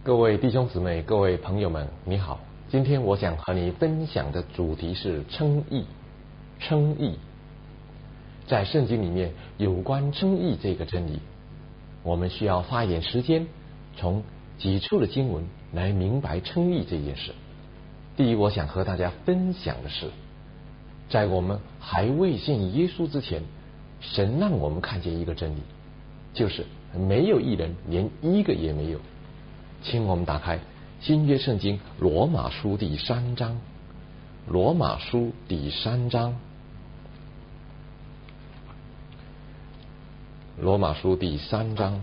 各位弟兄姊妹，各位朋友们，你好。今天我想和你分享的主题是称义。称义，在圣经里面有关称义这个真理，我们需要花一点时间，从几处的经文来明白称义这件事。第一，我想和大家分享的是，在我们还未信耶稣之前，神让我们看见一个真理，就是没有一人，连一个也没有。请我们打开新约圣经罗马书第3章，罗马书第3章，罗马书第3章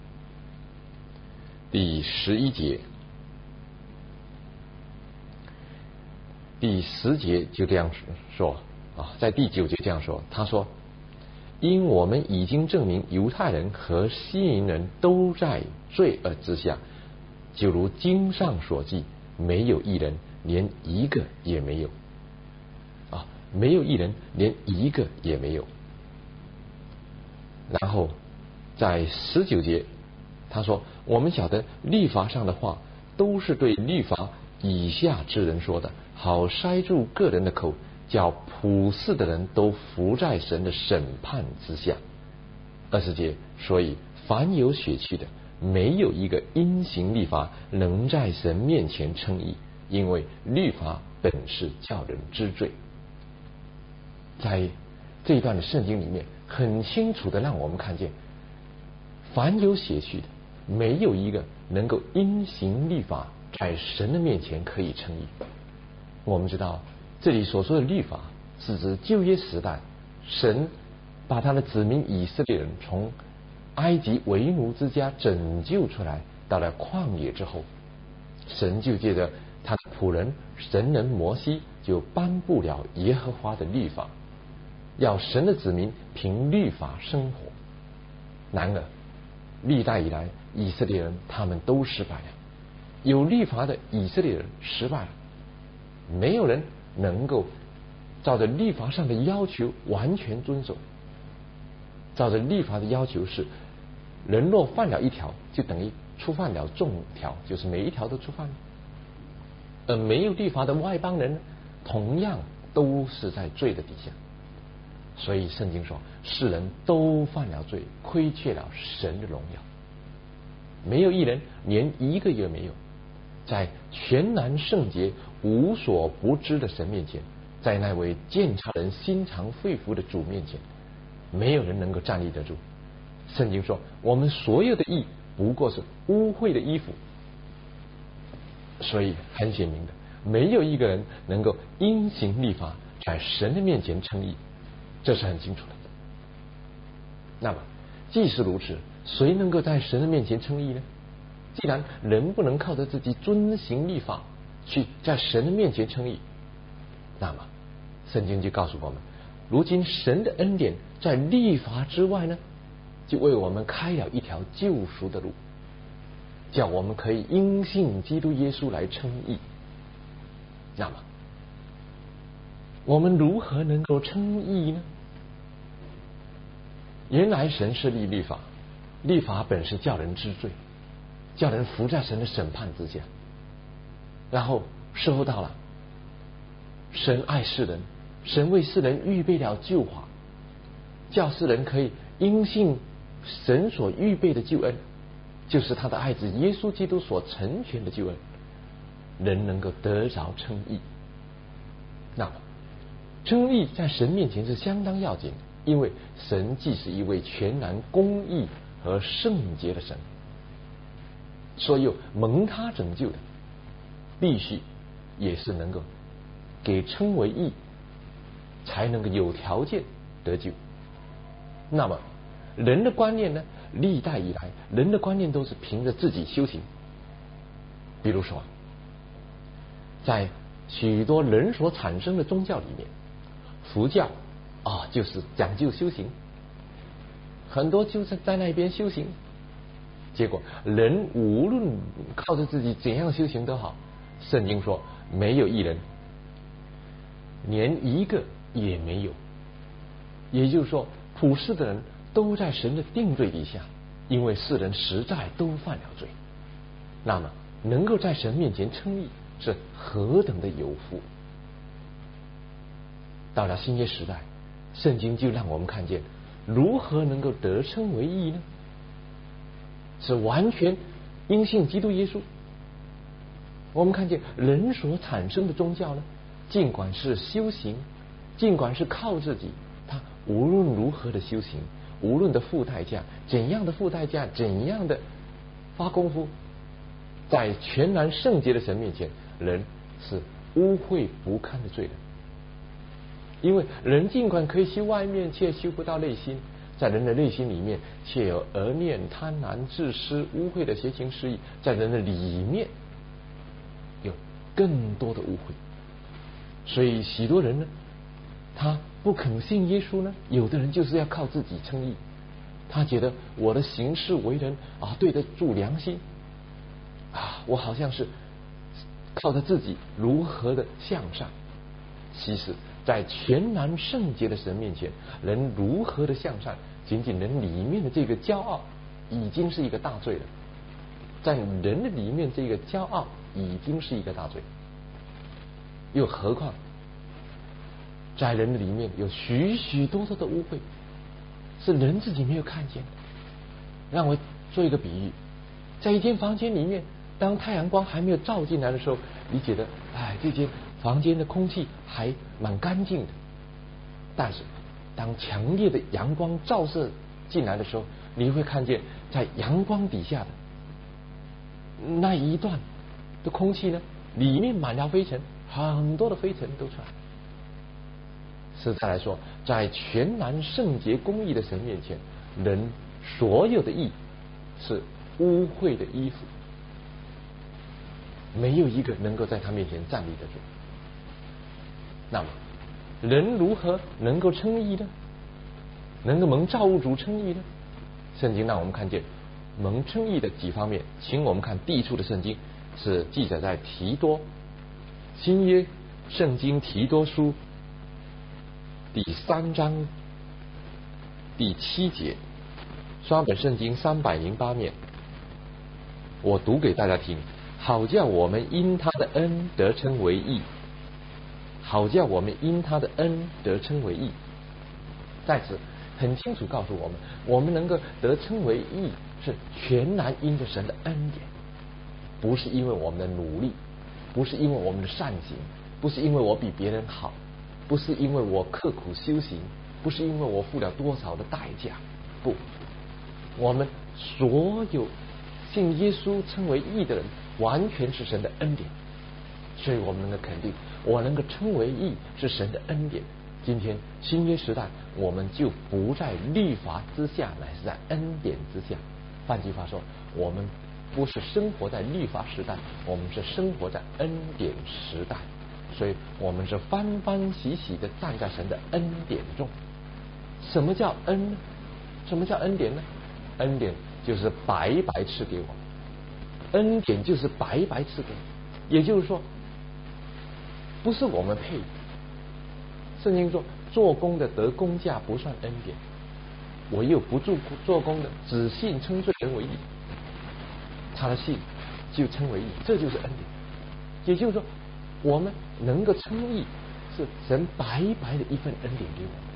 第11节，第10节就这样说啊，在第9节这样说，他说：因我们已经证明犹太人和希腊人都在罪恶之下，就如经上所记，没有一人，连一个也没有啊，没有一人，连一个也没有。然后在19节他说，我们晓得律法上的话都是对律法以下之人说的，好塞住个人的口，叫普世的人都伏在神的审判之下。20节，所以凡有血气的，没有一个因行律法能在神面前称义，因为律法本是叫人知罪。在这一段的圣经里面，很清楚的让我们看见，凡有血气的，没有一个能够因行律法在神的面前可以称义。我们知道这里所说的律法是指旧约时代神把他的子民以色列人从埃及为奴之家拯救出来，到了旷野之后，神就借着他的仆人神人摩西就颁布了耶和华的律法，要神的子民凭律法生活。然而历代以来以色列人他们都失败了，有律法的以色列人失败了，没有人能够照着律法上的要求完全遵守。照着律法的要求是，人若犯了一条，就等于触犯了众条，就是每一条都触犯了。而没有律法的外邦人，同样都是在罪的底下。所以圣经说，世人都犯了罪，亏缺了神的荣耀，没有一人，连一个也没有。在全然圣洁无所不知的神面前，在那位鉴察人心肠肺腑的主面前，没有人能够站立得住。圣经说，我们所有的义不过是污秽的衣服。所以很显明的，没有一个人能够因行律法在神的面前称义，这是很清楚的。那么既是如此，谁能够在神的面前称义呢？既然人不能靠着自己遵行律法去在神的面前称义，那么圣经就告诉我们，如今神的恩典在律法之外呢，就为我们开了一条救赎的路，叫我们可以因信基督耶稣来称义。那么我们如何能够称义呢？原来神设立律法，律法本是叫人知罪，叫人伏在神的审判之下。然后说到了神爱世人，神为世人预备了救法，叫世人可以因信神所预备的救恩，就是他的爱子耶稣基督所成全的救恩，人能够得着称义。那么称义在神面前是相当要紧，因为神既是一位全然公义和圣洁的神，所有蒙他拯救的必须也是能够给称为义，才能够有条件得救。那么人的观念呢，历代以来人的观念都是凭着自己修行。比如说在许多人所产生的宗教里面，佛教就是讲究修行，很多就是在那边修行，结果人无论靠着自己怎样修行都好，圣经说没有一人，连一个也没有。也就是说，普世的人都在神的定罪底下，因为世人实在都犯了罪。那么能够在神面前称义是何等的有福。到了新约时代，圣经就让我们看见如何能够得称为义呢？是完全因信基督耶稣。我们看见人所产生的宗教呢，尽管是修行，尽管是靠自己，他无论如何的修行，无论的付代价，怎样的付代价，怎样的花功夫，在全然圣洁的神面前，人是污秽不堪的罪人。因为人尽管可以修外面，却修不到内心，在人的内心里面，却有讹念、贪婪、自私、污秽的邪情私意，在人的里面有更多的污秽。所以许多人呢，他不肯信耶稣呢，有的人就是要靠自己称义，他觉得我的行事为人对得住良心我好像是靠着自己如何的向善。其实在全然圣洁的神面前，人如何的向善，仅仅人里面的这个骄傲已经是一个大罪了。在人的里面，这个骄傲已经是一个大罪，又何况在人的里面有许许多多的污秽，是人自己没有看见的。让我做一个比喻，在一间房间里面，当太阳光还没有照进来的时候，你觉得这间房间的空气还蛮干净的。但是当强烈的阳光照射进来的时候，你会看见在阳光底下的那一段的空气呢，里面满了灰尘，很多的灰尘都出来。实在来说，在全然圣洁公义的神面前，人所有的义是污秽的衣服，没有一个能够在他面前站立得住。那么人如何能够称义呢？能够蒙造物主称义呢？圣经让我们看见蒙称义的几方面。请我们看第一处的圣经，是记载在提多新约圣经提多书第3章第7节，双本圣经308面，我读给大家听。好叫我们因他的恩得称为义，好叫我们因他的恩得称为义。在此很清楚告诉我们，我们能够得称为义，是全然因着神的恩典，不是因为我们的努力，不是因为我们的善行，不是因为我比别人好，不是因为我刻苦修行，不是因为我付了多少的代价，不，我们所有信耶稣称为义的人，完全是神的恩典。所以我们能够肯定，我能够称为义是神的恩典。今天新约时代，我们就不在律法之下，乃是在恩典之下。换句话说，我们不是生活在律法时代，我们是生活在恩典时代。所以我们是欢欢喜喜的站在神的恩典中。什么叫恩呢？什么叫恩典呢？恩典就是白白赐给我们，恩典就是白白赐给，也就是说，不是我们配。圣经说，做工的得工价不算恩典，我又不做工的，只信称罪人为义，他的信就称为义，这就是恩典。也就是说，我们能够称义，是神白白的一份恩典给我们。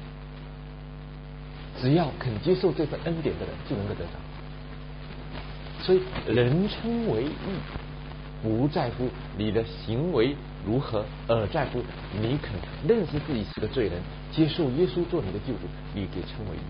只要肯接受这份恩典的人，就能够得到。所以人称为义，不在乎你的行为如何，而在乎你肯认识自己是个罪人，接受耶稣做你的救主，你给称为义。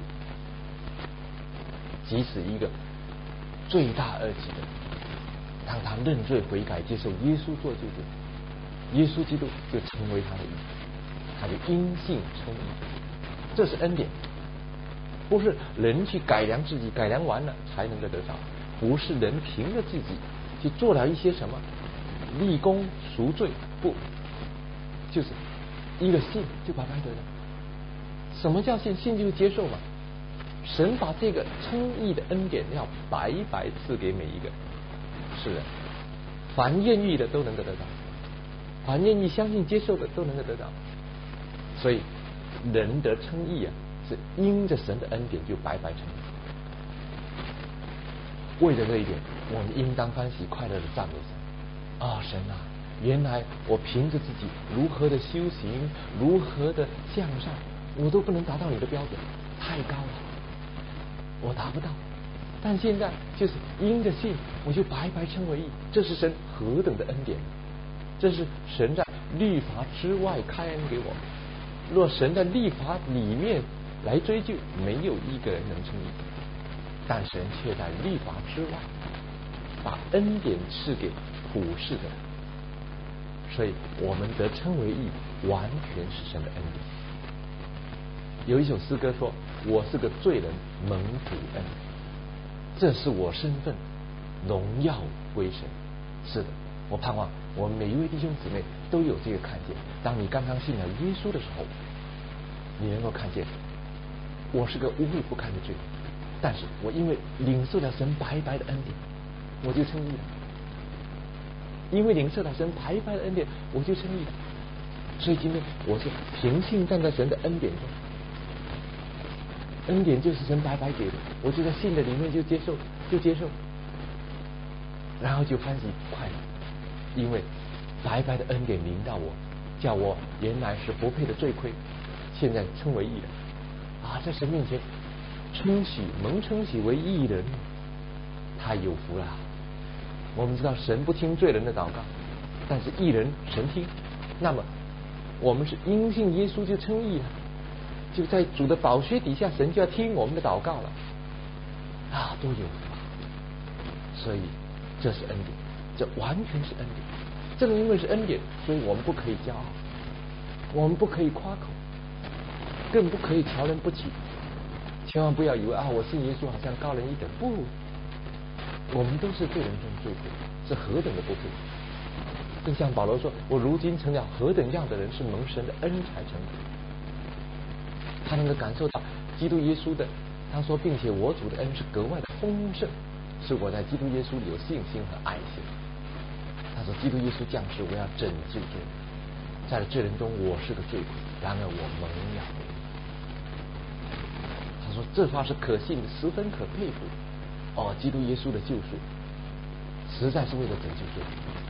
即使一个罪大恶极的人，当他认罪悔改，接受耶稣做救主，耶稣基督就成为他的义，他就因信称义。这是恩典，不是人去改良自己，改良完了才能够得到，不是人凭着自己去做了一些什么立功赎罪，不，就是一个信就白白得到。什么叫信？信就是接受嘛。神把这个称义的恩典要白白赐给每一个世人，凡愿意的都能够得到，凡愿意相信接受的都能够得到。所以人得称义是因着神的恩典就白白称义。 为了这一点，我们应当欢喜快乐的赞美神。神啊，原来我凭着自己如何的修行，如何的向上，我都不能达到你的标准，太高了，我达不到。但现在就是因着信，我就白白称为义，这是神何等的恩典！这是神在律法之外开恩给我们。若神在律法里面来追究，没有一个人能称义，但神却在律法之外把恩典赐给普世的人，所以我们得称为义，完全是神的恩典。有一首诗歌说：“我是个罪人，蒙主恩，这是我身份，荣耀归神。”是的，我盼望我们每一位弟兄姊妹都有这个看见。当你刚刚信了耶稣的时候，你能够看见我是个污秽不堪的罪人，但是我因为领受了神白白的恩典，我就称义了。因为领受了神白白的恩典，我就称义了。所以今天我是凭信站在神的恩典中，恩典就是神白白给的，我就在信的里面就接受，然后就欢喜快乐，因为白白的恩典临到我，叫我原来是不配的罪亏，现在称为义人在神面前蒙称许为义人，太有福了。我们知道神不听罪人的祷告，但是义人神听。那么我们是因信耶稣就称义了，就在主的宝血底下，神就要听我们的祷告了多有福啊！所以这是恩典，这完全是恩典。正因为是恩典，所以我们不可以骄傲，我们不可以夸口，更不可以瞧人不起。千万不要以为我信耶稣好像高人一等，不，我们都是罪人中最配，是何等的不配。正像保罗说：“我如今成了何等样的人，是蒙神的恩才成的。”他能够感受到基督耶稣的，他说，并且我主的恩是格外的丰盛，是我在基督耶稣里有信心和爱心。他说：“基督耶稣降世，我要拯救罪人，在罪人中我是个罪人，然而我蒙了。”他说这话是可信的，十分可佩服。基督耶稣的救赎实在是为了拯救罪人。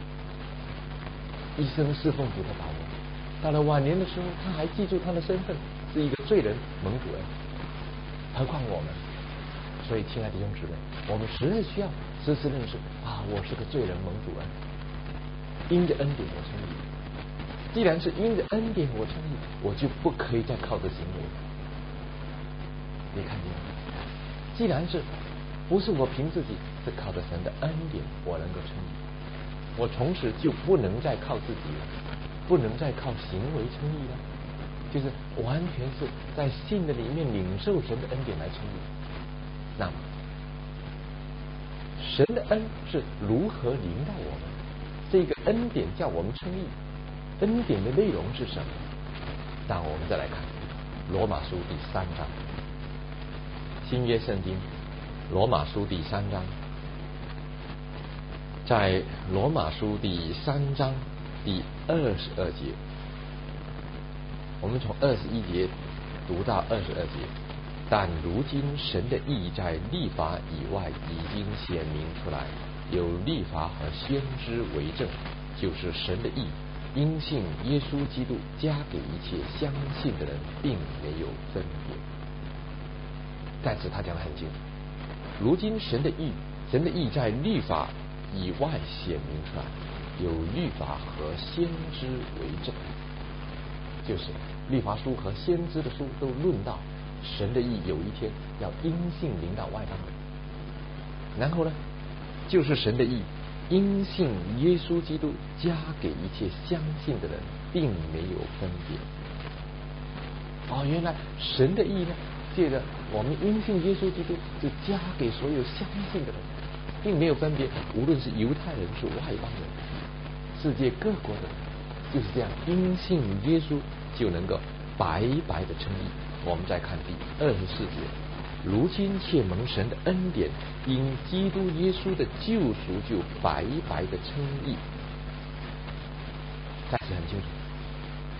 一生侍奉主的保罗，到了晚年的时候，他还记住他的身份是一个罪人蒙主恩，何况我们。所以亲爱的弟兄姊妹，我们实在需要时时认识我是个罪人蒙主恩，因着恩典我称义。既然是因着恩典我称义，我就不可以再靠着行为。你看见吗？既然是不是我凭自己，是靠着神的恩典我能够称义，我从此就不能再靠自己了，不能再靠行为称义了，就是完全是在信的里面领受神的恩典来称义。那么神的恩是如何临到我们？这个恩典叫我们称义，恩典的内容是什么？让我们再来看罗马书第3章，新约圣经罗马书第3章。在罗马书第3章第22节，我们从21节读到22节。但如今神的义在律法以外已经显明出来，有律法和先知为证，就是神的义因信耶稣基督加给一切相信的人，并没有分别。在此他讲得很清楚，如今神的义在律法以外显明出来，有律法和先知为证，就是律法书和先知的书都论到神的义有一天要因信临到外邦人。然后呢，就是神的义因信耶稣基督加给一切相信的人，并没有分别。原来神的义呢，借着我们因信耶稣基督就加给所有相信的人，并没有分别，无论是犹太人是外邦人，世界各国的人，就是这样因信耶稣就能够白白的称义。我们再看第24节，如今且蒙神的恩典，因基督耶稣的救赎就白白的称义。但是很清楚，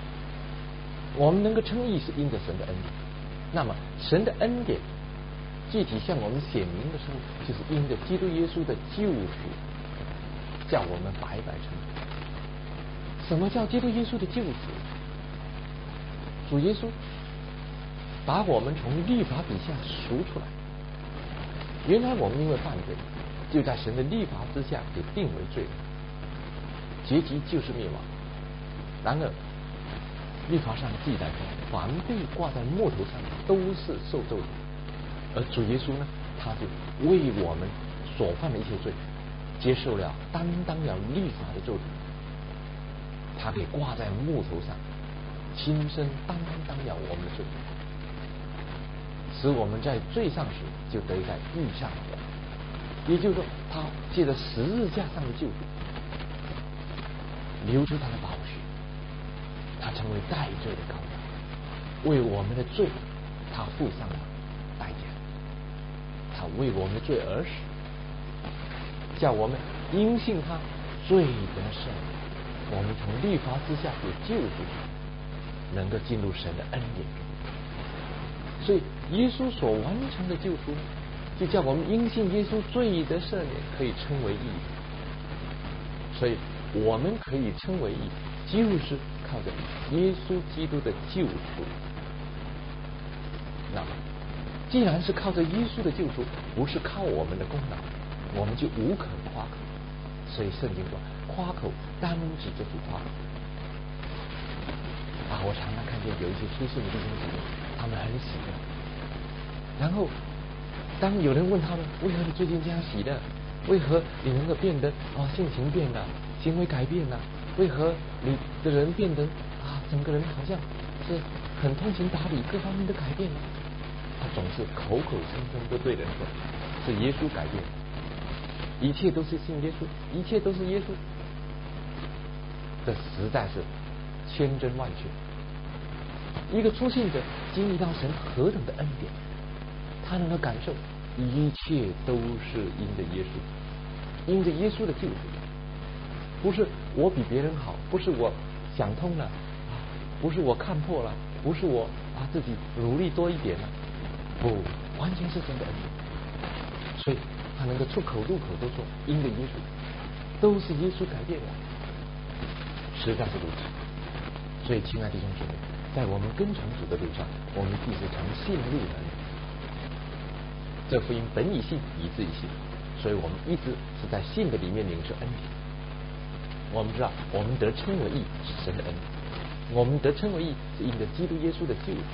我们能够称义是因着神的恩典。那么神的恩典具体向我们显明的时候，就是因着基督耶稣的救赎，叫我们白白成功。什么叫基督耶稣的救赎？主耶稣把我们从律法底下赎出来。原来我们因为犯罪，就在神的律法之下给定为罪人，结局就是灭亡。然而律法上记载说，凡被挂在木头上都是受咒诅，而主耶稣呢，他就为我们所犯的一些罪，接受了担当了律法的咒诅，他给挂在木头上，亲身担当了我们的罪，使我们在罪上时就得在义上活。也就是说，他借着十字架上的救赎，流出他的宝血，他成为代罪的羔羊，为我们的罪他付上了代价，他为我们的罪而死，叫我们因信他罪得赦免，我们从律法之下有救赎，能够进入神的恩典中。所以耶稣所完成的救赎，就叫我们因信耶稣罪得赦免，可以称为义。所以我们可以称为义，就是靠着耶稣基督的救赎。那么既然是靠着耶稣的救赎，不是靠我们的功劳，我们就无可夸口。所以圣经说，夸口单指着主夸口。我常常看见有一些出圣的弟兄姊妹，他们很喜乐，然后当有人问他们，为何你最近这样喜乐？为何你能够变得性情变了，行为改变了？为何你的人变得整个人好像是很通情达理，各方面都改变了？他总是口口声声都对人说，是耶稣改变，一切都是信耶稣，一切都是耶稣。这实在是千真万确。一个初信者经历到神何等的恩典，他能够感受一切都是因着耶稣，因着耶稣的救赎，不是我比别人好，不是我想通了，不是我看破了，不是我自己努力多一点了，不，完全是神的恩典。所以他能够出口入口都说因着耶稣，都是耶稣改变了，实在是如此。所以亲爱的弟兄姊妹，在我们跟从主的路上，我们必是从信入人。这福音本以信，以致以信，所以我们一直是在信的里面领受恩典。我们知道，我们得称为义是神的恩典，我们得称为义是因着基督耶稣的救赎，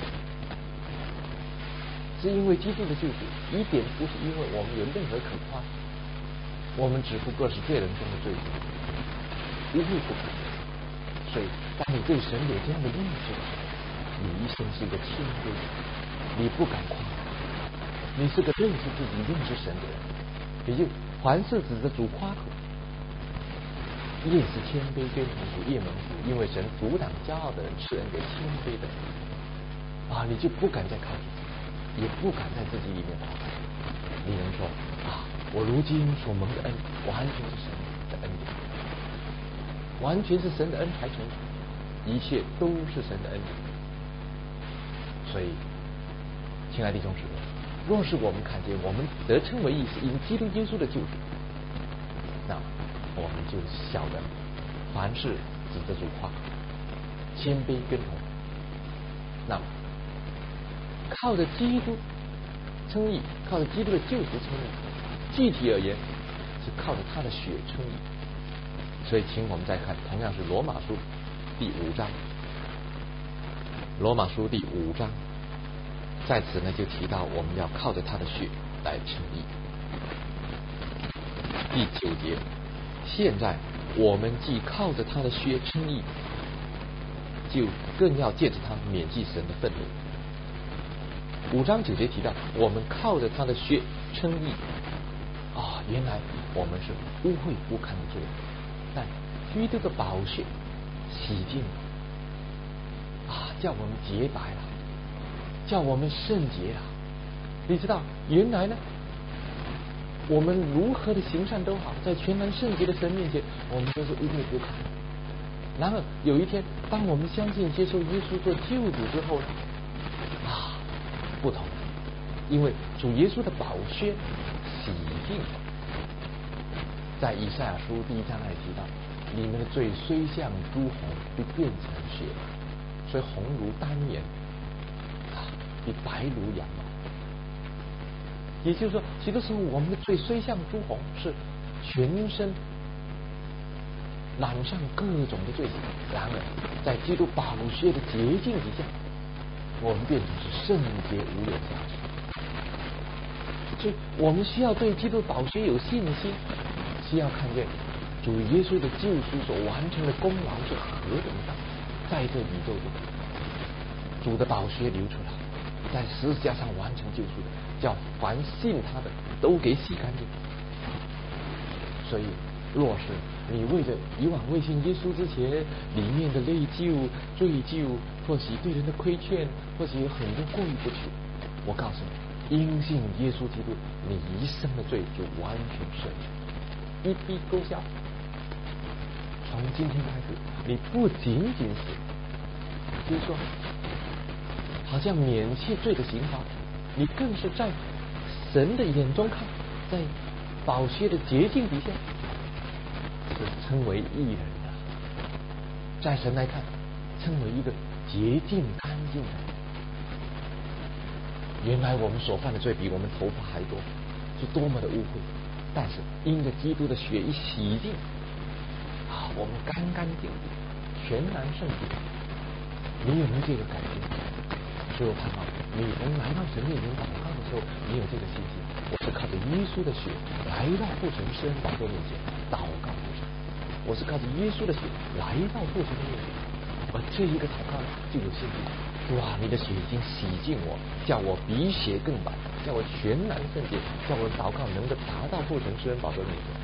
是因为基督的救赎，一点不是因为我们有任何可夸，我们只不过是罪人中的罪人，无愧不可。所以当你对神有这样的认识的时候，你一生是一个谦卑的，你不敢夸，你是个认识自己认识神的人，也就凡事指着主夸口，越是谦卑跟从主越蒙福，因为神阻挡骄傲的人，赐恩给谦卑的人。你就不敢再靠自己，也不敢在自己里面夸。你能说我如今所蒙的恩完全是神的恩典，完全是神的恩才成，一切都是神的恩典。所以亲爱的弟兄姊妹，若是我们看见我们得称为义是因基督耶稣的救赎，那么我们就晓得凡事指着主夸，谦卑跟从。那么靠着基督称义，靠着基督的救赎称义，具体而言是靠着他的血称义。所以请我们再看，同样是罗马书第5章，罗马书第5章在此呢就提到我们要靠着他的血来称义。第9节，现在我们既靠着他的血称义，就更要借着他免去神的愤怒。5章9节提到我们靠着他的血称义，原来我们是污秽不堪的罪人，但基督的宝血洗净了，叫我们洁白了，叫我们圣洁了。你知道原来呢，我们如何的行善都好，在全然圣洁的神面前，我们都是污秽不堪。然而有一天，当我们相信接受耶稣做救主之后呢，不同了， 因为主耶稣的宝血洗净。在以赛亚书第1章那里提到，你们的罪虽像朱红，必变成血白，所以红如丹颜，比白如羊毛。也就是说，许多时候我们的罪虽像朱红，是全身染上各种的罪行，然而在基督宝血的洁净之下，我们变成是圣洁无有瑕疵。所以我们需要对基督宝血有信心，需要看见主耶稣的救赎所完成的功劳是何等大，在这宇宙中，主的宝血流出来，在十字架上完成救赎的，叫凡信他的都给洗干净。所以若是你为着以往未信耶稣之前里面的内疚、罪疚，或许对人的亏欠，或许有很多过意不去，我告诉你，因信耶稣基督，你一生的罪就完全赦免，一笔勾销。从今天开始，你不仅仅是就是说好像免去罪的刑罚，你更是在神的眼中看，在宝血的洁净底下是称为义人的，在神来看称为一个洁净干净的人。原来我们所犯的罪比我们头发还多，是多么的污秽，但是因着基督的血一洗净我们干干净净，全然圣洁。你有没有这个感觉？所以我盼望你能来到神面前祷告的时候，你有这个信心。我是靠着耶稣的血来到父神施恩宝座面前祷告父神，我是靠着耶稣的血来到父神的面前，而这一个祷告就有信心。哇！你的血已经洗净我，叫我比血更白，叫我全然圣洁，叫我祷告能够达到父神施恩宝座面前。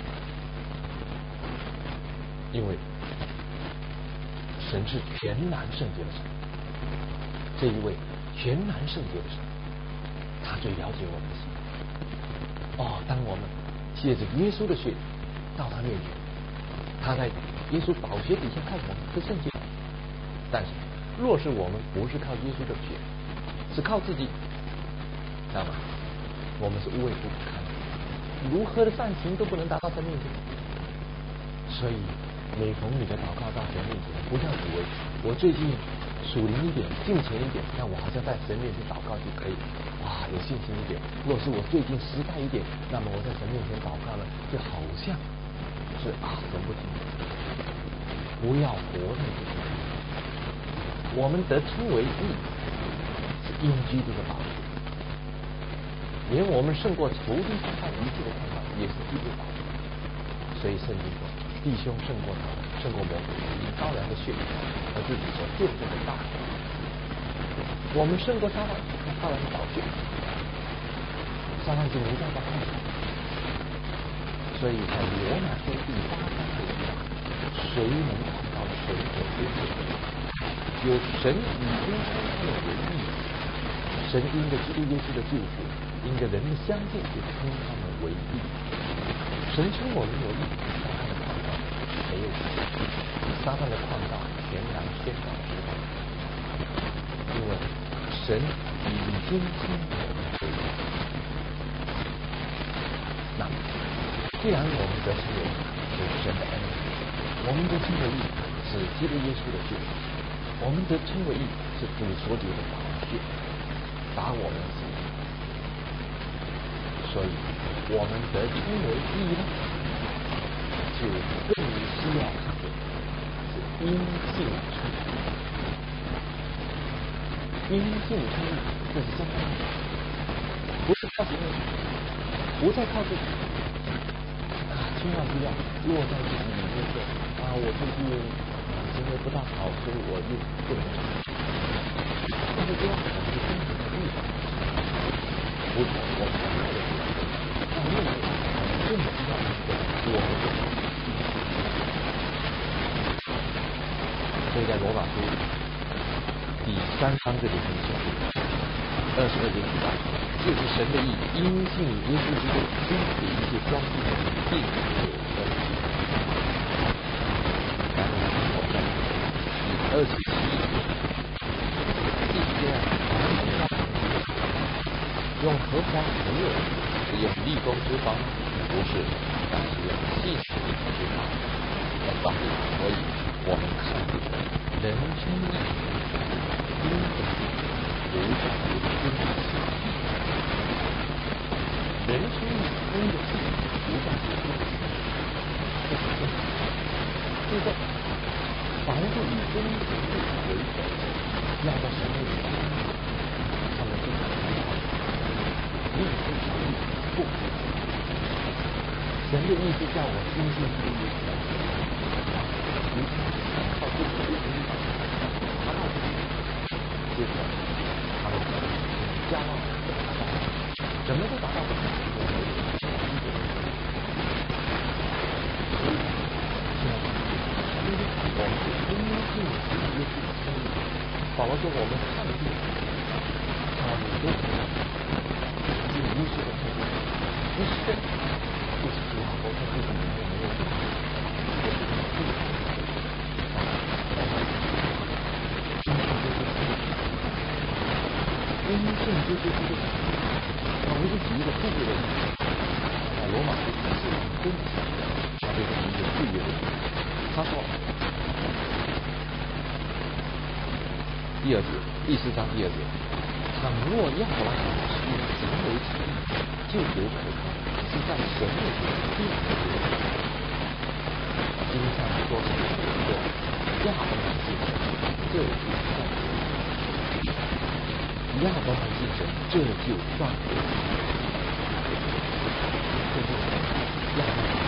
因为神是全然圣洁的神，这一位全然圣洁的神，他最了解我们的心。当我们借着耶稣的血到他面前，他在耶稣宝血底下看我们是圣洁。但是若是我们不是靠耶稣的血，是靠自己，知道吗？我们是无微不堪，如何的善行都不能达到神面前。所以每逢你的祷告到神面前，不要以为我最近属灵一点、敬虔一点，那我好像在神面前祷告就可以，有信心一点。若是我最近失败一点，那么我在神面前祷告了，就好像是神不听。不要活那个，我们得称为义，是因基督的宝血，连我们胜过仇敌撒旦一切的盼望，也是基督的宝血。所以圣经说，弟兄胜过他，胜过魔鬼，以羔羊的血和自己所见证的大能。我们胜过撒旦，靠羔羊的宝血，撒旦就没办法看。所以在罗马书第8章这里讲，谁能看到神所天的？有神已经称他们为义，神因着基督耶稣的救赎，因着人的相信，就称他们为义。神称我们为义，撒旦的旷道没有事，撒旦的旷道全然宣告失败，因为神已经称我们为义。那么既然我们得称为义是神的恩典，我们得称为义是基督耶稣的救赎，我们得称为义是主所流的宝血把我们洗净，所以我们得称为义呢，就更需要看见是因信称义。因信称义，这是相当的，不是靠别人，不再靠自己。千万不要落在自己里面说我最近行为不大好，所以我又不能成。但是这样我们就真正的遇到不是我们想要的结果，那另外更需要我们的所以在罗马书第3章这里很清楚，22节提到，就是神的义，因信耶稣基督，因此一切相信的人并没有分别。然后我们再第27节，第9节， 荷花没有使用立功之方，不是，但是用信实之方。所以我们看人生意因的不在于因的信，人生意因的信不在于因的信，这是正常。就说凡是以真实为本，要到什么地方，他们就很难应付神不可。神的意思叫我心心意意你靠自己的意志达到这个，结果他们骄傲怎么都达到不了。我们是因信耶稣的生命。保罗说我们看见他们都用无数的特征，一生就是主要和他自己没有这是因信耶稣基督，他不是举一个富贵的例子，在罗马书4章真的他这个一个富裕的例子，他说第4章第2节，倘若亚伯拉罕是以行为称义，就有可能是在神面前这样的结果。经上说是亚伯拉罕信神，这就算亚伯拉罕信神，这就算这就是亚伯拉罕，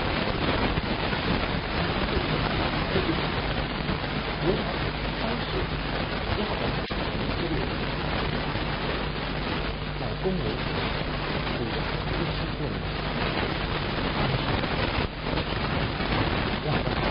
这就是当时亚伯拉罕在公元这个17年，亚伯拉罕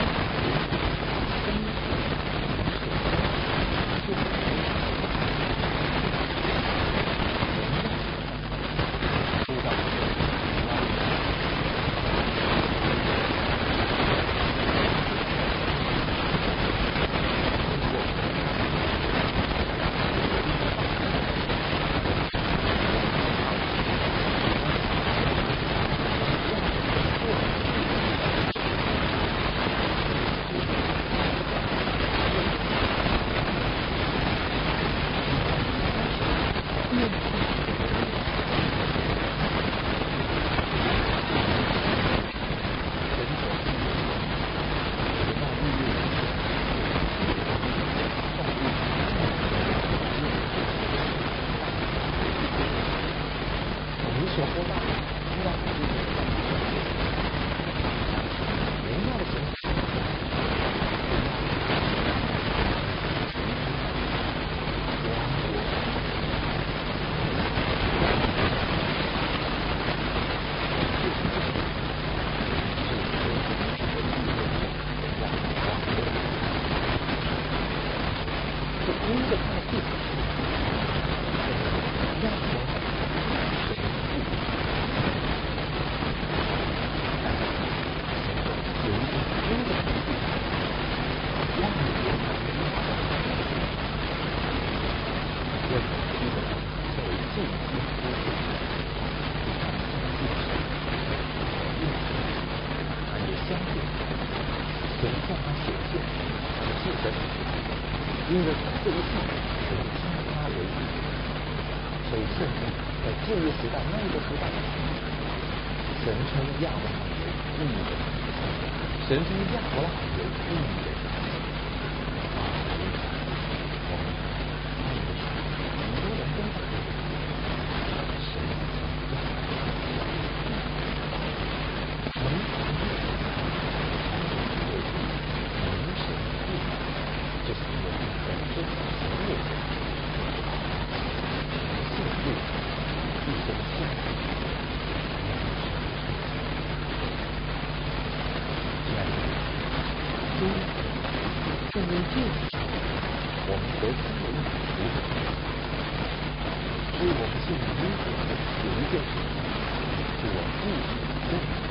因为这一信是称他为义，所以圣经在旧约时代那个时代，神称亚伯拉罕为义人，神称亚伯拉罕为义人。我们看的是很多人都在神就是因为本身神有信度，一生相信。亲爱的所以证明就是我们得生的意不是所以我们信耶稣有一件事情是我不是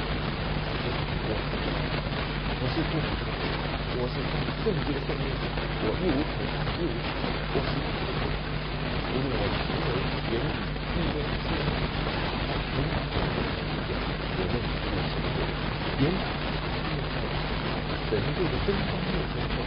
我是不我是圣洁的圣命，我一无可打，一无可我是因为我行为言语原来神这个真方面之后，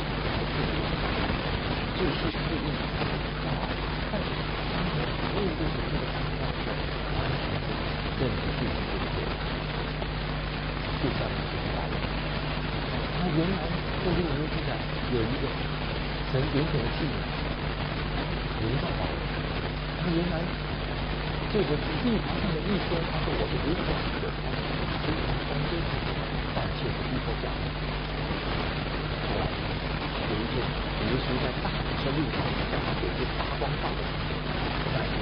就是注意但是当我为这个这个当下的完全认识自己的时候，就像是大人，他原来在这个时代有一个神点点的记忆，临到保罗，他原来这个地方上的一说，他说我是如何的，非常光辉，但却是不可讲的。后来有一天，耶稣在大马士路上向他给出大光照的时候，那天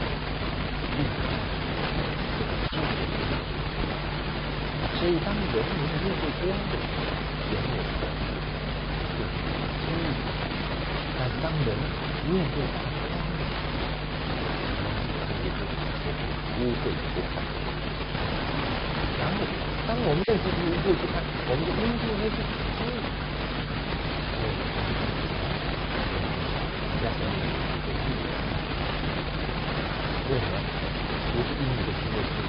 所以当人民面对光的时候，人有光就是经历；但当人面对大光的时候，也就是污秽不堪。然后，当我们认识这个污秽不堪，我们就因为那是经历。为什么？不是因为的行为是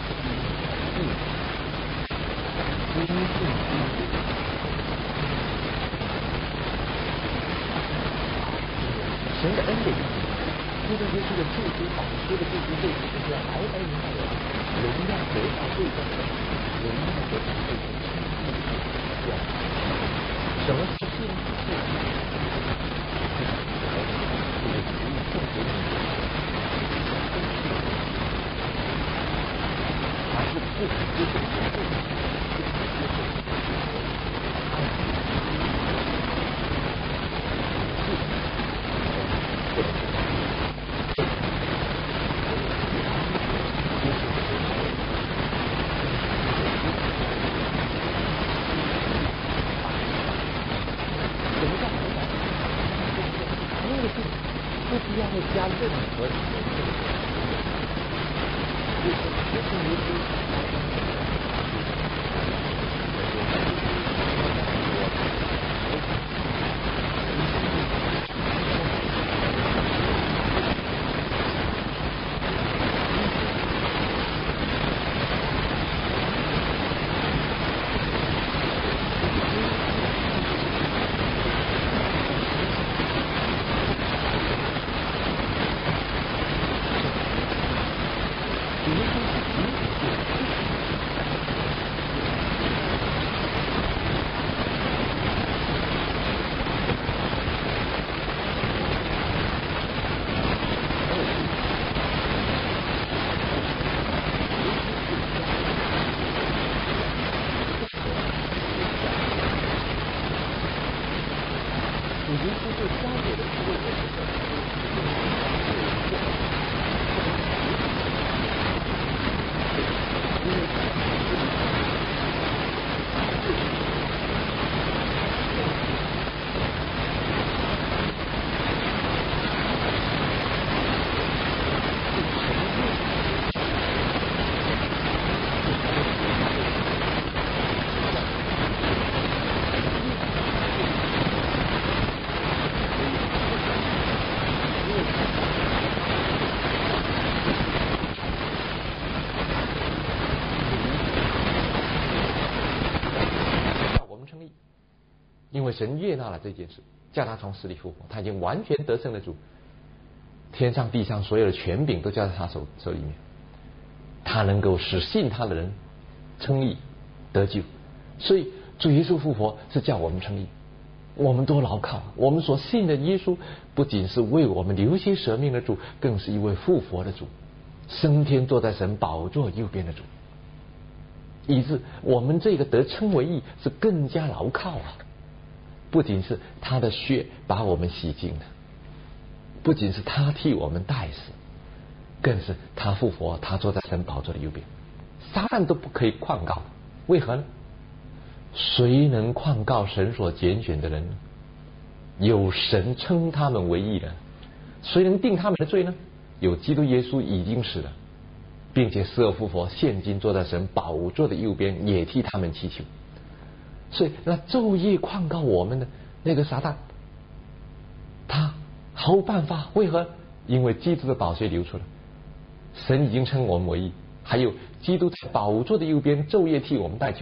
因信神的恩典，基督耶稣的救赎，保罗的救赎这就是要白白明白的，荣耀得到最终的，荣耀得到最终的。什么是信？还是不可接受的，加任何的因为神悦纳了这件事，叫他从死里复活，他已经完全得胜的主，天上地上所有的权柄都交在他手里面，他能够使信他的人称义得救。所以主耶稣复活是叫我们称义，我们都牢靠我们所信的耶稣，不仅是为我们流血舍命的主，更是一位复活的主，升天坐在神宝座右边的主，以致我们这个得称为义是更加牢靠啊！不仅是他的血把我们洗净了，不仅是他替我们代死，更是他复活，他坐在神宝座的右边，撒旦都不可以控告。为何呢？谁能控告神所拣选的人呢？有神称他们为义的，谁能定他们的罪呢？有基督耶稣已经死了，并且死而复活，现今坐在神宝座的右边，也替他们祈求。所以那昼夜控告我们的那个撒旦，他毫无办法。为何？因为基督的宝血流出了， 神已经称我们为义，还有基督在宝座的右边昼夜替我们代求。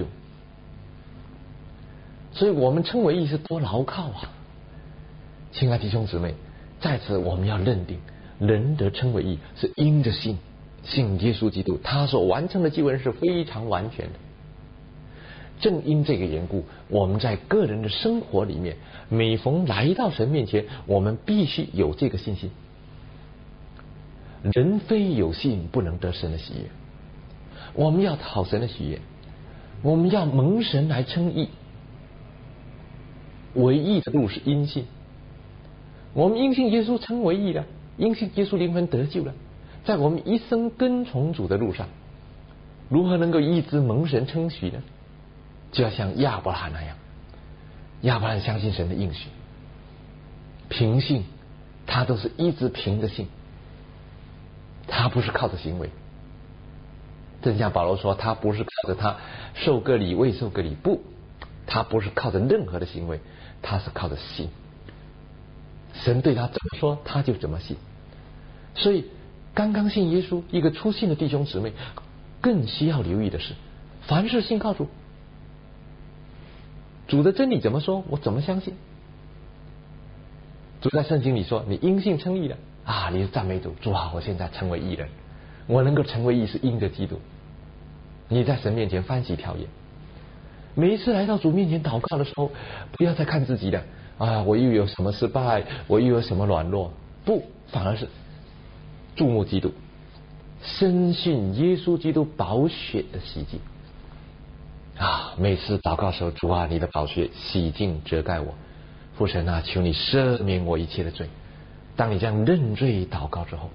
所以我们称为义是多牢靠啊！亲爱的弟兄姊妹，在此我们要认定，人得称为义是因着信耶稣基督，他所完成的救恩是非常完全的。正因这个缘故，我们在个人的生活里面，每逢来到神面前，我们必须有这个信心。人非有信，不能得神的喜悦。我们要讨神的喜悦，我们要蒙神来称义。为义的路是因信，我们因信耶稣称为义了，因信耶稣灵魂得救了。在我们一生跟从主的路上，如何能够一直蒙神称许呢？就要像亚伯拉罕那样，亚伯拉罕相信神的应许，凭信，他都是一直凭着信，他不是靠着行为。正像保罗说，他不是靠着他受割礼未受割礼，不，他不是靠着任何的行为，他是靠着信。神对他怎么说，他就怎么信。所以刚刚信耶稣一个初信的弟兄姊妹，更需要留意的是，凡事信靠主，主的真理怎么说，我怎么相信。主在圣经里说，你因信称义了啊，你是赞美主，主啊，我现在成为义人，我能够成为义是因着基督。你在神面前欢喜跳跃。每一次来到主面前祷告的时候，不要再看自己的啊，我又有什么失败，我又有什么软弱，不，反而是注目基督，深信耶稣基督宝血的洗净啊！每次祷告的时候，主啊，你的宝血洗净遮盖我，父神啊，求你赦免我一切的罪。当你这样认罪祷告之后，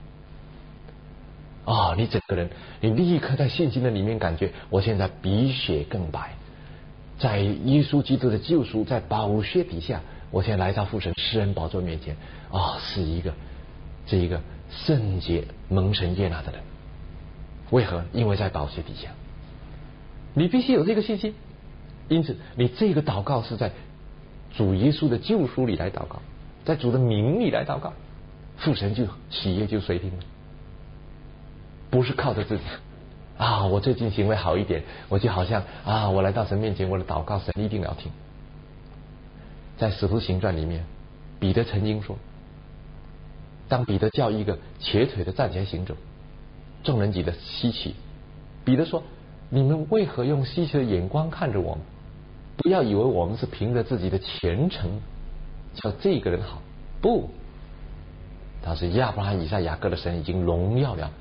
你整个人，你立刻在信心的里面感觉，我现在比雪更白，在耶稣基督的救赎，在宝血底下，我现在来到父神施恩宝座面前，是这一个圣洁蒙神悦纳的人。为何？因为在宝血底下，你必须有这个信心。因此，你这个祷告是在主耶稣的救赎里来祷告，在主的名里来祷告，父神就喜悦就垂听了。不是靠着自己我最近行为好一点，我就好像我来到神面前，我的祷告神一定要听。在使徒行传里面，彼得曾经说，当彼得叫一个瘸腿的站起来行走，众人觉得稀奇。彼得说，你们为何用稀奇的眼光看着我们？不要以为我们是凭着自己的虔诚叫这个人好，不，他是亚伯拉罕以撒雅各的神已经荣耀了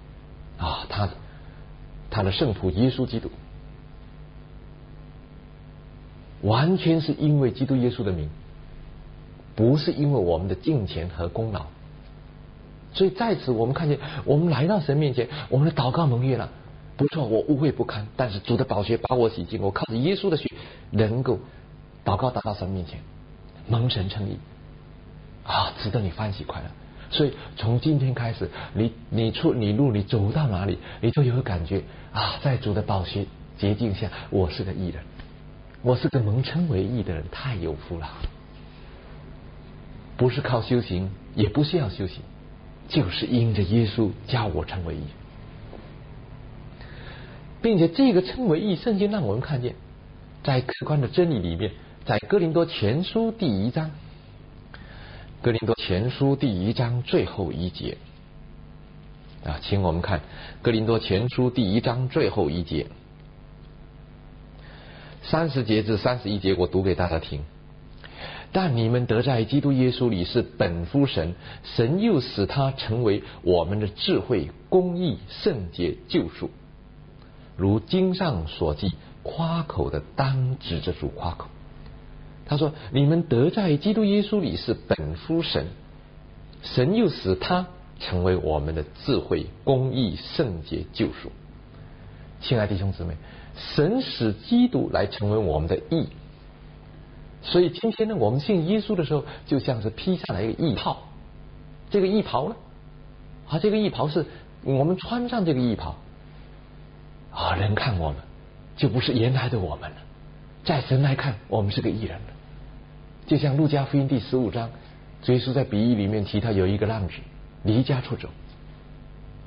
他的圣徒耶稣基督，完全是因为基督耶稣的名，不是因为我们的敬虔和功劳。所以在此我们看见，我们来到神面前，我们的祷告蒙悦了，不错，我污秽不堪，但是主的宝血把我洗净，我靠着耶稣的血能够祷告达到神面前，蒙神称义值得你欢喜快乐。所以从今天开始，你出你入，你走到哪里，你就有感觉在主的宝血洁净下，我是个义人，我是个蒙称为义的人，太有福了。不是靠修行，也不需要修行，就是因着耶稣叫我成为义，并且这个称为义，圣经让我们看见，在客观的真理里面，在哥林多前书第1章。哥林多前书第1章最后1节请我们看哥林多前书第1章最后1节，30节至31节，我读给大家听。但你们得在基督耶稣里是本乎神，神又使他成为我们的智慧、公义、圣洁、救赎。如经上所记，夸口的当指着主夸口。他说，你们得在基督耶稣里是本乎神，神又使他成为我们的智慧、公义、圣洁、救赎。亲爱的弟兄姊妹，神使基督来成为我们的义，所以今天呢，我们信耶稣的时候，就像是披上了一个义袍。这个义袍呢这个义袍是我们穿上这个义袍人看我们就不是原来的我们了，在神来看我们是个义人了。就像路加福音第15章，耶稣在比喻里面提到有一个浪子离家出走，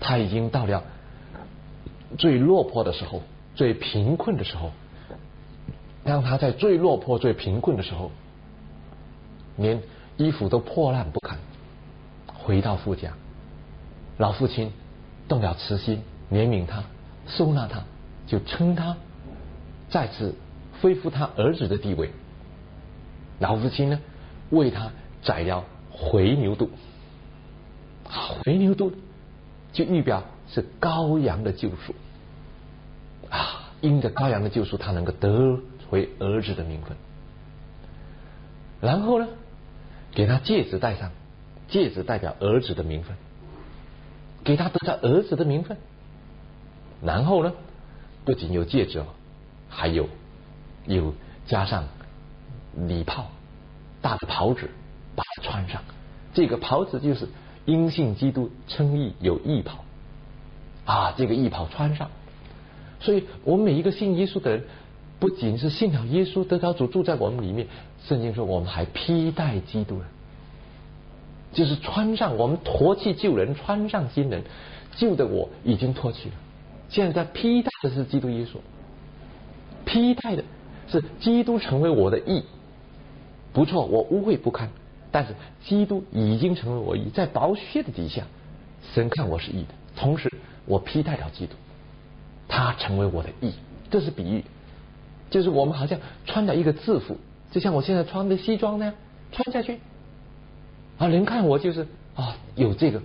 他已经到了最落魄的时候，最贫困的时候。当他在最落魄最贫困的时候，连衣服都破烂不堪，回到父家，老父亲动了慈心，怜悯他，收纳他，就称他再次恢复他儿子的地位。老父亲呢，为他宰了回牛犊，回牛犊就预表是羔羊的救赎啊，因着羔羊的救赎，他能够得回儿子的名分。然后呢，给他戒指戴上，戒指代表儿子的名分，给他得到儿子的名分。然后呢，不仅有戒指哦，还有加上礼袍，大的袍子把它穿上。这个袍子就是因信基督称义有义袍啊，这个义袍穿上。所以我们每一个信耶稣的人，不仅是信了耶稣得着主住在我们里面，圣经说我们还披戴基督了，就是穿上，我们脱去旧人，穿上新人。旧的我已经脱去了，现在披戴的是基督耶稣，披戴的是基督成为我的义。不错，我污秽不堪，但是基督已经成为我义，在宝血的底下，神看我是义的，同时我披戴了基督，他成为我的义。这是比喻，就是我们好像穿了一个制服，就像我现在穿的西装那样穿下去啊，人看我就是啊，有这个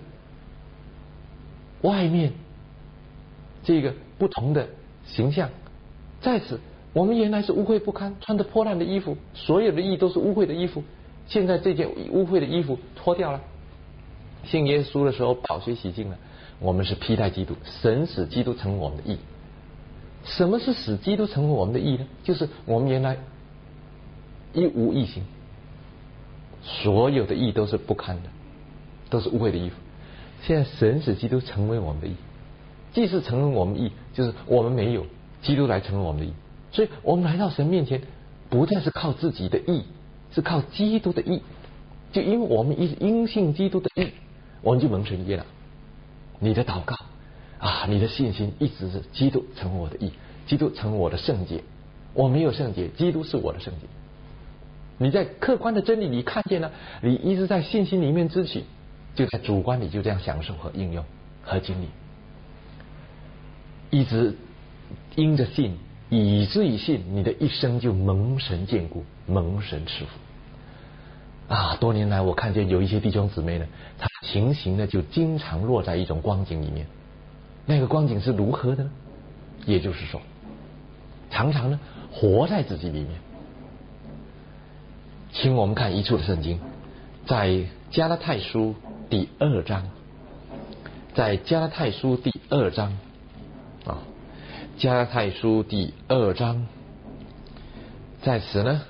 外面这个不同的形象。在此，我们原来是污秽不堪，穿着破烂的衣服，所有的义都是污秽的衣服。现在这件污秽的衣服脱掉了，信耶稣的时候宝血洗净了，我们是披戴基督，神使基督成为我们的义。什么是使基督成为我们的义呢？就是我们原来一无义行，所有的义都是不堪的，都是污秽的衣服。现在神使基督成为我们的义，既是成为我们义，就是我们没有，基督来成为我们的义。所以我们来到神面前，不再是靠自己的义，是靠基督的义。就因为我们因信基督的义，我们就蒙神悦纳。你的祷告啊，你的信心一直是基督成为我的义，基督成为我的圣洁。我没有圣洁，基督是我的圣洁。你在客观的真理你看见了，你一直在信心里面支取，就在主观里就这样享受和应用和经历，一直因着信，以至于信，你的一生就蒙神眷顾，蒙神赐福啊！多年来我看见有一些弟兄姊妹呢，他情形呢就经常落在一种光景里面。那个光景是如何的呢？也就是说，常常呢活在自己里面。请我们看一处的圣经，在加拉太书第2章，在加拉太书第2章啊，加拉太书第2章，在此呢，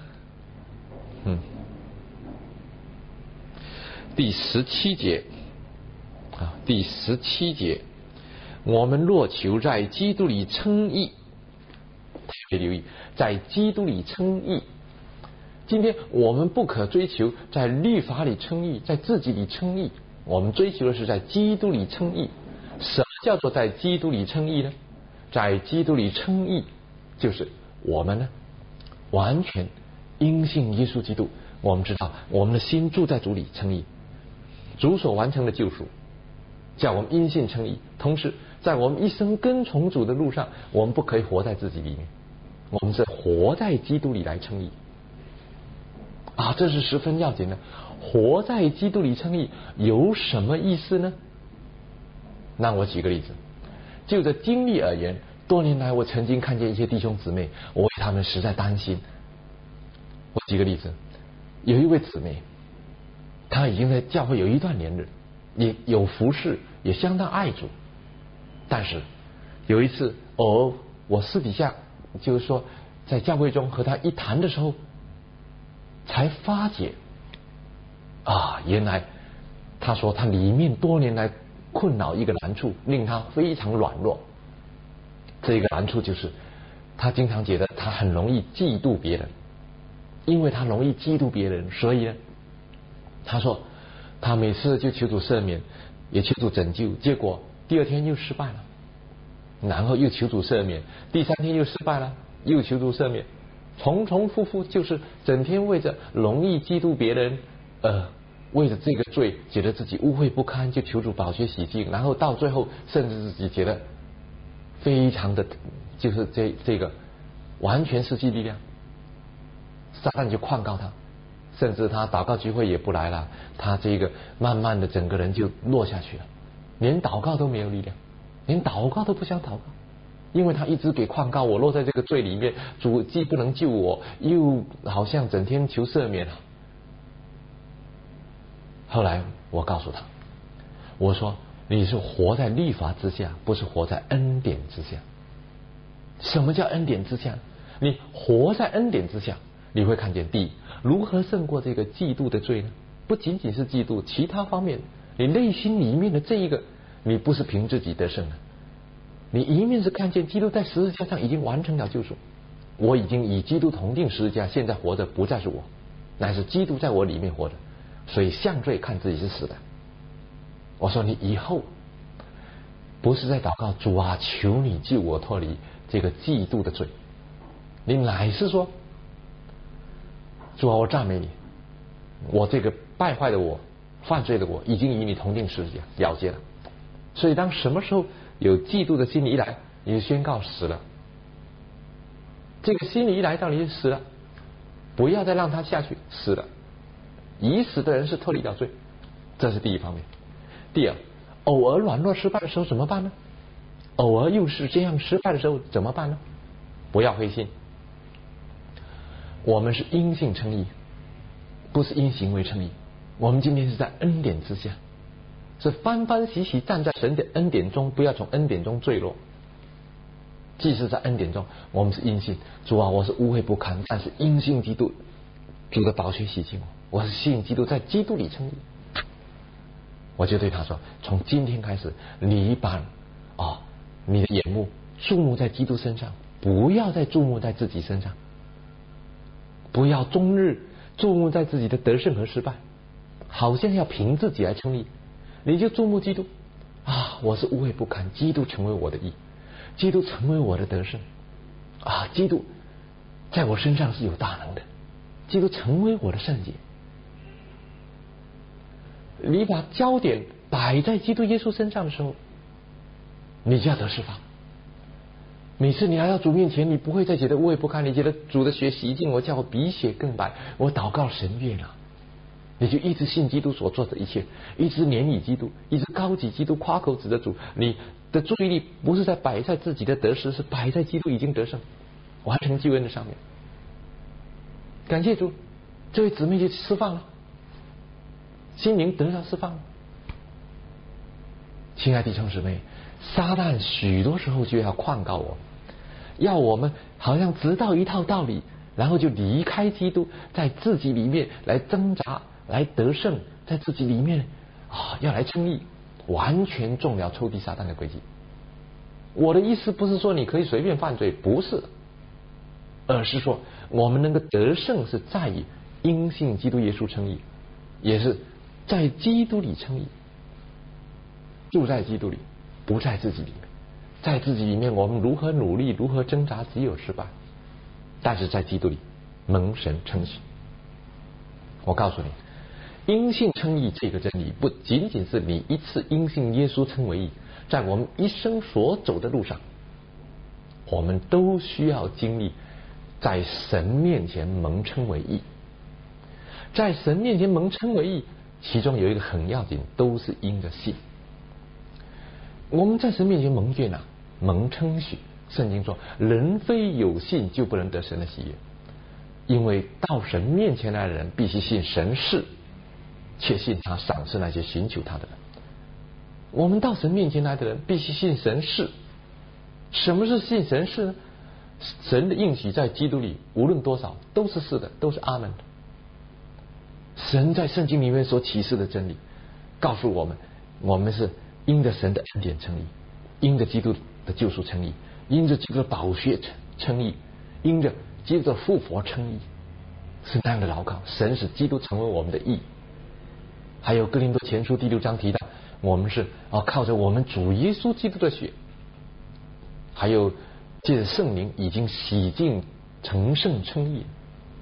第17节啊，第17节，我们若求在基督里称义，特别留意，在基督里称义。今天我们不可追求在律法里称义，在自己里称义，我们追求的是在基督里称义。什么叫做在基督里称义呢？在基督里称义，就是我们呢完全因信耶稣基督，我们知道我们的心住在主里称义，主所完成的救赎叫我们因信称义。同时在我们一生跟从主的路上，我们不可以活在自己里面，我们是活在基督里来称义啊，这是十分要紧的。活在基督里称义有什么意思呢？让我举个例子，就这经历而言，多年来我曾经看见一些弟兄姊妹，我为他们实在担心。我举个例子，有一位姊妹，她已经在教会有一段年日，也有服侍，也相当爱主，但是有一次我私底下就是说在教会中和她一谈的时候，才发觉啊，原来他说他里面多年来困扰一个难处，令他非常软弱。这个难处就是他经常觉得他很容易嫉妒别人，因为他容易嫉妒别人，所以呢，他说他每次就求主赦免，也求主拯救，结果第二天又失败了，然后又求主赦免，第三天又失败了，又求主赦免，重重复复，就是整天为着容易嫉妒别人，为了这个罪觉得自己污秽不堪，就求主宝血洗净，然后到最后甚至自己觉得非常的就是这个完全失去力量，撒旦就控告他，甚至他祷告聚会也不来了，他这个慢慢的整个人就落下去了，连祷告都没有力量，连祷告都不想祷告，因为他一直给控告我落在这个罪里面，主既不能救我，又好像整天求赦免了。后来我告诉他，我说你是活在律法之下，不是活在恩典之下。什么叫恩典之下？你活在恩典之下，你会看见第一，如何胜过这个嫉妒的罪呢？不仅仅是嫉妒，其他方面你内心里面的这一个，你不是凭自己得胜的，你一面是看见基督在十字架上已经完成了救赎，我已经与基督同定十字架，现在活着不再是我，乃是基督在我里面活着，所以向罪看自己是死的。我说你以后不是在祷告主啊，求你救我脱离这个嫉妒的罪，你乃是说主啊，我赞美你，我这个败坏的我，犯罪的我已经与你同定十字架了结了。所以当什么时候有嫉妒的心理一来，你就宣告死了，这个心理一来到你就死了，不要再让它下去，死了。已死的人是脱离了罪，这是第一方面。第二，偶尔软弱失败的时候怎么办呢？偶尔又是这样失败的时候怎么办呢？不要灰心，我们是因信称义，不是因行为称义。我们今天是在恩典之下，是欢欢喜喜站在神的恩典中，不要从恩典中坠落。即使在恩典中，我们是因信，主啊，我是污秽不堪，但是因信基督，主的宝血洗净我，我是信基督，在基督里称义。我就对他说，从今天开始，你把你的眼目注目在基督身上，不要再注目在自己身上，不要终日注目在自己的得胜和失败，好像要凭自己来称义。你就注目基督啊，我是污秽不堪，基督成为我的义，基督成为我的得胜啊，基督在我身上是有大能的，基督成为我的圣洁。你把焦点摆在基督耶稣身上的时候，你就要得释放。每次你来到主面前，你不会再觉得污秽不堪，你觉得主的血洗净我，叫我比血更白，我祷告神悦了，你就一直信基督所做的一切，一直怜悯基督，一直高举基督，夸口指着主。你的注意力不是在摆在自己的得失，是摆在基督已经得胜完成救恩的上面。感谢主，这位姊妹就释放了，心灵得到释放了。亲爱的弟兄姊妹，撒旦许多时候就要控告我，要我们好像知道一套道理，然后就离开基督，在自己里面来挣扎，来得胜，在自己里面要来称义，完全中了抽屉撒旦的诡计。我的意思不是说你可以随便犯罪，不是，而是说我们能够得胜是在于因信基督耶稣称义，也是在基督里称义，住在基督里，不在自己里面。在自己里面我们如何努力，如何挣扎，只有失败，但是在基督里蒙神称许。我告诉你，因信称义这个真理不仅仅是你一次因信耶稣称为义，在我们一生所走的路上，我们都需要经历在神面前蒙称为义。在神面前蒙称为义，其中有一个很要紧，都是因着信。我们在神面前蒙悦蒙称许，圣经说人非有信就不能得神的喜悦，因为到神面前来的人必须信神是，且信他赏赐那些寻求他的人。我们到神面前来的人必须信神是。什么是信神是呢？神的应许在基督里无论多少都是是的，都是阿门的。神在圣经里面所启示的真理告诉我们，我们是因着神的恩典称义，因着基督的救赎称义，因着基督的宝血称义，因着基督的复活称义，是那样的牢靠。神使基督成为我们的义。还有哥林多前书第6章提到， 我们是靠着我们主耶稣基督的血，还有借着圣灵已经洗净成圣称义。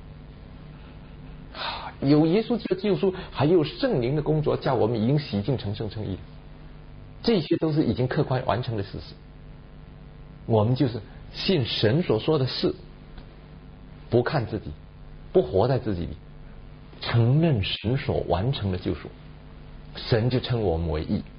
有耶稣基督的救赎，还有圣灵的工作，叫我们已经洗净成圣称义。这些都是已经客观完成的事实。我们就是信神所说的事，不看自己，不活在自己里，承认神所完成的救赎，神就称我们为义。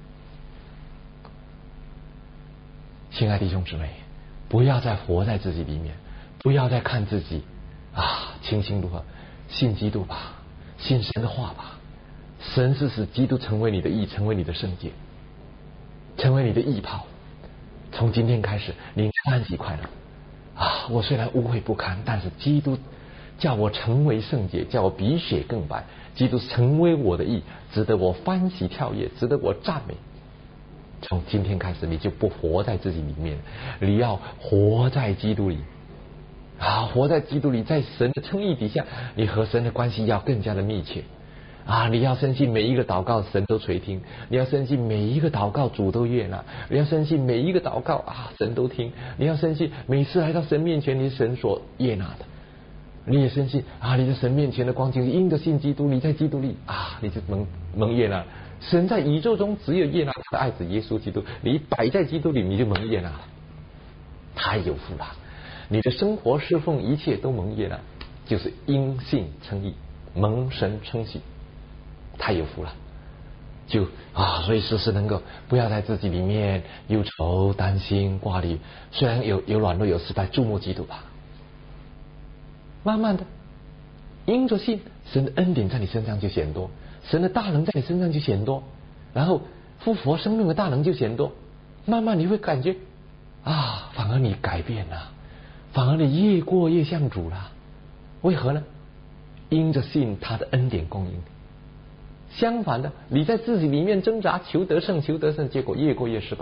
亲爱的弟兄姊妹，不要再活在自己里面，不要再看自己清心如何，信基督吧，信神的话吧。神是使基督成为你的义，成为你的圣洁，成为你的义袍。从今天开始，你欢喜快乐我虽然污秽不堪，但是基督叫我成为圣洁，叫我比雪更白。基督成为我的义，值得我欢喜跳跃，值得我赞美。从今天开始，你就不活在自己里面，你要活在基督里活在基督里，在神的称义底下，你和神的关系要更加的密切你要深信每一个祷告神都垂听，你要深信每一个祷告主都悦纳，你要深信每一个祷告神都听，你要深信每次来到神面前，你是神所悦纳的。你也深信你在神面前的光景，因着信基督，你在基督里你就蒙悦纳。神在宇宙中只有悦纳他的爱子耶稣基督，你摆在基督里，你就蒙悦纳了，太有福了。你的生活侍奉一切都蒙悦纳，就是因信称义，蒙神称喜，太有福了。就所以时时能够不要在自己里面忧愁担心挂虑，虽然有软弱有失败，注目基督吧。慢慢的因着信，神的恩典在你身上就显多，神的大能在你身上就显多，然后复活生命的大能就显多。慢慢你会感觉反而你改变了，反而你越过越像主了。为何呢？因着信，他的恩典供应你。相反的，你在自己里面挣扎求得胜，结果越过越失败，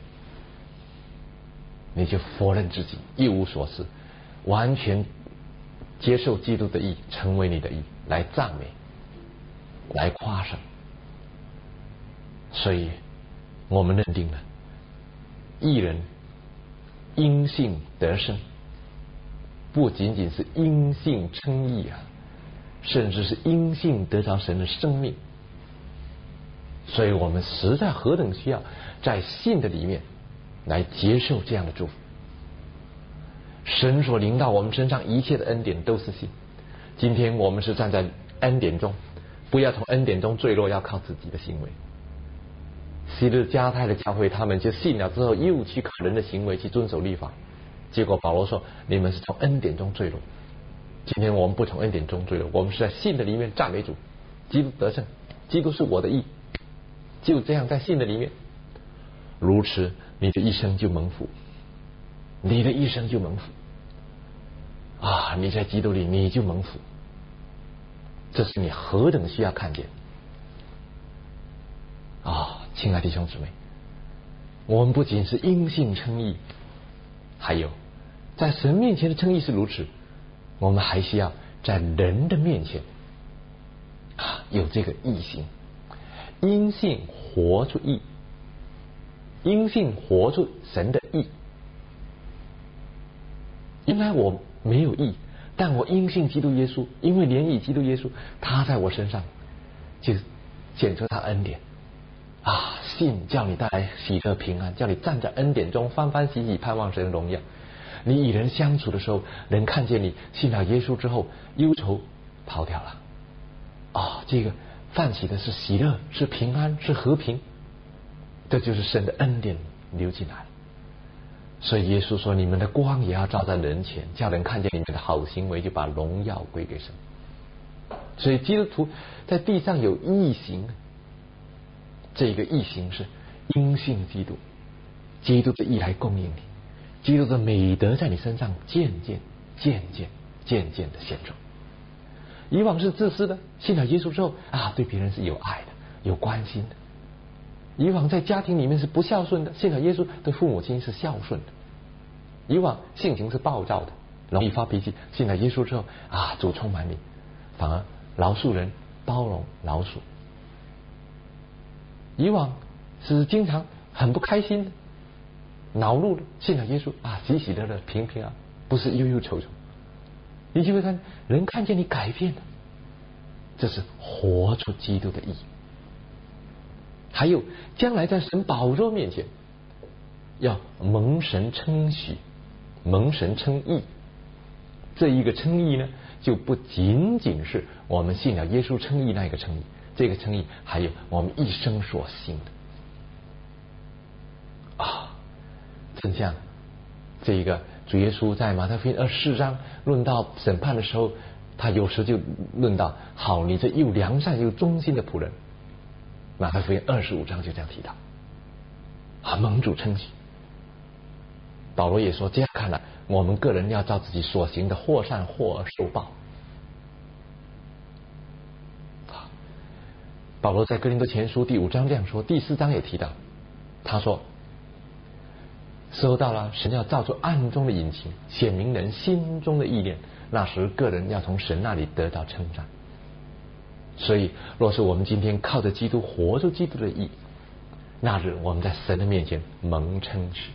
你就否认自己，一无所事，完全接受基督的义，成为你的义，来赞美，来夸胜。所以我们认定了义人因信得生，不仅仅是因信称义甚至是因信得着神的生命。所以我们实在何等需要在信的里面来接受这样的祝福。神所临到我们身上一切的恩典都是信。今天我们是站在恩典中，不要从恩典中坠落，要靠自己的行为。昔日加太的教会，他们就信了之后又去靠人的行为去遵守律法，结果保罗说你们是从恩典中坠落。今天我们不从恩典中坠落，我们是在信的里面赞美主，基督得胜，基督是我的义，就这样在信的里面，如此你的一生就蒙福，你的一生就蒙福你在基督里你就蒙福。这是你何等需要看见亲爱的弟兄姊妹，我们不仅是因信称义，还有在神面前的称义是如此，我们还需要在人的面前有这个义心，因信活出义，因信活出神的义。原来我没有义，但我因信基督耶稣，因为怜悯基督耶稣，他在我身上就显出他恩典信叫你带来喜乐平安，叫你站在恩典中欢欢喜喜盼望神的荣耀。你与人相处的时候，人看见你信了耶稣之后，忧愁跑掉了这个泛起的是喜乐，是平安，是和平，这就是神的恩典流进来了。所以耶稣说你们的光也要照在人前，叫人看见你们的好行为，就把荣耀归给神。所以基督徒在地上有义行，这个义行是因信基督，基督的义来供应你，基督的美德在你身上渐渐的显出。以往是自私的，信了耶稣之后对别人是有爱的，有关心的。以往在家庭里面是不孝顺的，信了耶稣对父母亲是孝顺的。以往性情是暴躁的，容易发脾气，信了耶稣之后主充满你，反而饶恕人，包容老鼠。以往是经常很不开心的、恼怒的，信了耶稣啊，喜喜乐乐、平平安，不是忧忧愁愁。你就会看人看见你改变了，这是活出基督的义。还有将来在神宝座面前，要蒙神称许、蒙神称义。这一个称义呢，就不仅仅是我们信了耶稣称义那个称义，这个称义还有我们一生所信的啊。正像这一个主耶稣在马太福音24章论到审判的时候，他有时就论到：好，你这又良善又忠心的仆人。马太福音25章就这样提到啊，蒙主称许。保罗也说，这样看来，我们个人要照自己所行的，或善或恶受报。保罗在哥林多前书第5章这样说，第4章也提到，他说：时候到了，神要造出暗中的隐情，显明人心中的意念，那时个人要从神那里得到称赞。所以若是我们今天靠着基督活出基督的义，那日我们在神的面前蒙称许。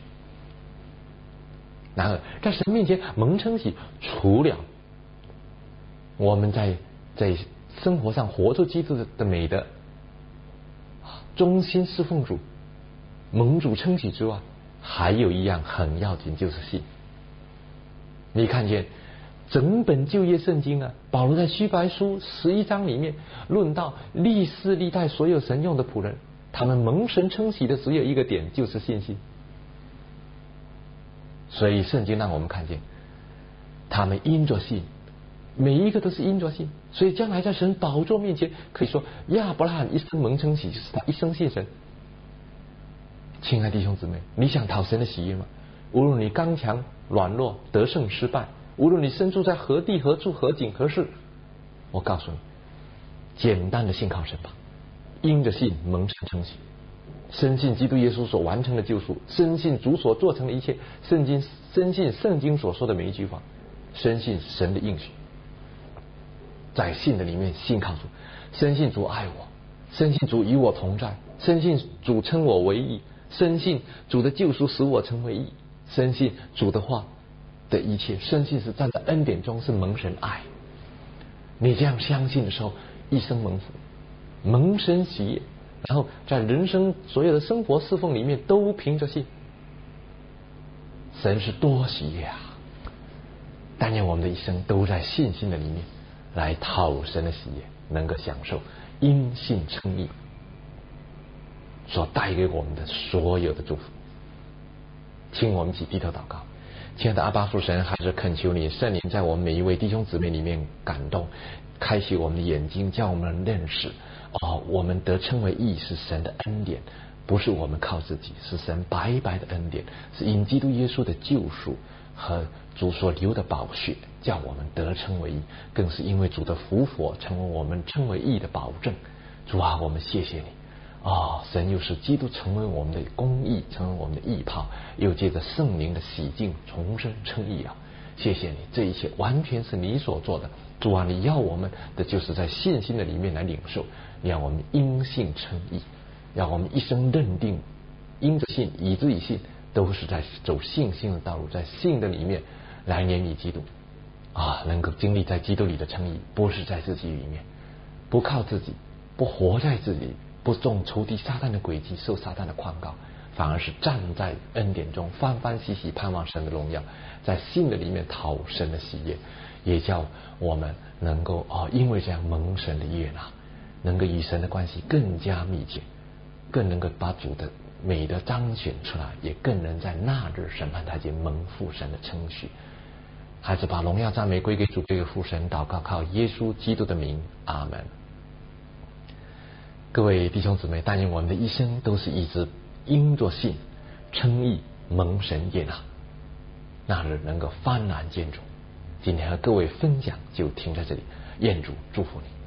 然而在神面前蒙称许，除了我们在生活上活出基督的美德，忠心侍奉主，蒙主称许之外，还有一样很要紧，就是信。你看见整本旧约圣经啊，保罗在希伯来书11章里面论到历世历代所有神用的仆人，他们蒙神称许的只有一个点，就是信心。所以圣经让我们看见他们因着信，每一个都是因着信，所以将来在神宝座面前，可以说亚伯拉罕一生蒙称许，就是他一生信神。亲爱弟兄姊妹，你想讨神的喜悦吗？无论你刚强软弱、得胜失败，无论你身处在何地何处何景何事，我告诉你，简单的信靠神吧，因着信蒙神称许，深信基督耶稣所完成的救赎，深信主所做成的一切，深信圣经所说的每一句话，深信神的应许，在信的里面信靠主，深信主爱我，深信主与我同在，深信主称我为义，深信主的救赎使我成为义，深信主的话的一切，深信是站在恩典中，是蒙神爱。你这样相信的时候，一生蒙福，蒙神喜悦，然后在人生所有的生活侍奉里面都凭着信，神是多喜悦啊！但愿我们的一生都在信心的里面来讨神的喜悦，能够享受因信称义所带给我们的所有的祝福。请我们一起低头祷告。亲爱的阿爸父神，还是恳求你圣灵在我们每一位弟兄姊妹里面感动，开启我们的眼睛，叫我们认识我们得称为义是神的恩典，不是我们靠自己，是神白白的恩典，是因基督耶稣的救赎和主所流的宝血叫我们得称为义，更是因为主的复活成为我们称为义的保证。主啊，我们谢谢你神又是基督成为我们的公义，成为我们的义炮，又借着圣灵的洗净重生称义啊！谢谢你，这一切完全是你所做的。主啊，你要我们的就是在信心的里面来领受，你让我们因信称义，让我们一生认定因着信以至于信，都是在走信心的道路，在信的里面来怜悯基督能够经历在基督里的称义，不是在自己里面，不靠自己，不活在自己，不中仇敌撒旦的诡计，受撒旦的誆告，反而是站在恩典中欢欢喜喜盼望神的荣耀，在信的里面讨神的喜悦，也叫我们能够因为这样蒙神的悦纳，能够与神的关系更加密切，更能够把主的美德彰显出来，也更能在那日审判台前蒙父神的称许。还是把荣耀赞美归给主，归给父神，祷告靠耶稣基督的名，阿门。各位弟兄姊妹，但愿我们的一生都是一直因着信称义蒙神悦纳，那日能够幡然见主。今天和各位分享就停在这里，愿主祝福你。